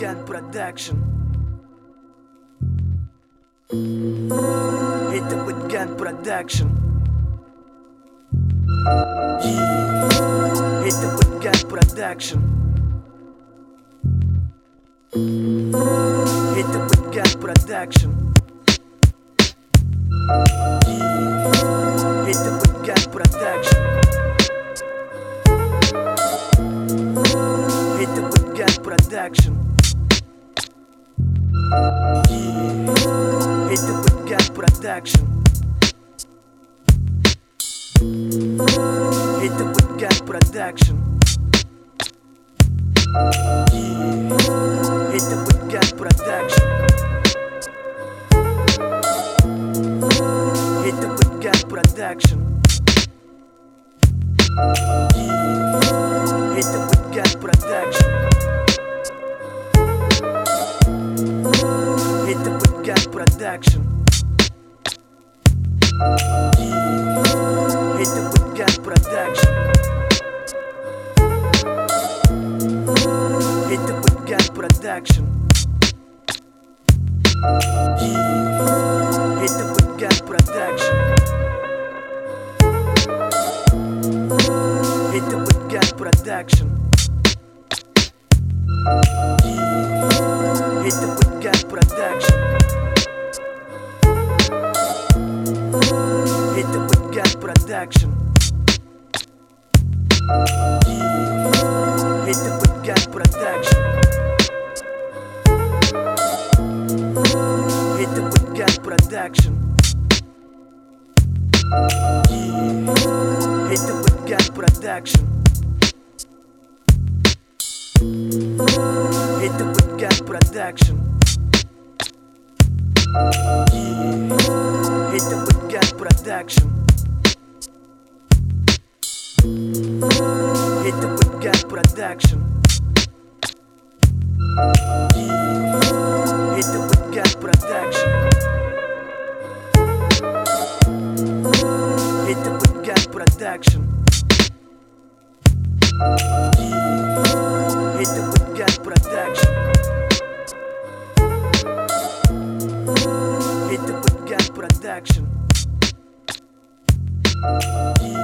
Weekend Production. Hit the Weekend Production. Yeah. Hit the Weekend Production. Hit the Weekend Production. Yeah. Hit the Weekend Production. Hit the Weekend Production. Yeah. Hit the Weekend Production. Hit the Weekend Production. Yeah. Hit the Weekend Production. Hit the Weekend Production. Yeah. Hit the Weekend Production. Hit the Weekend Production. Yeah. Hit the Weekend Production. Hit the Weekend Production. Yeah. Hit the Weekend Production. Hit the Weekend Production. Yeah. Hit the Weekend Production. Hit the Weekend Production. Yeah. Hit the Weekend Production. Hit the Weekend Production. Yeah. Hit the Weekend Production. Hit the Weekend Production. Yeah. Hit the Weekend Production. Hit the Weekend Production. Yeah. Hit the Weekend Production. Hit the Weekend Production. Yeah. Hit the Weekend Production. Hit the Weekend Production. Yeah.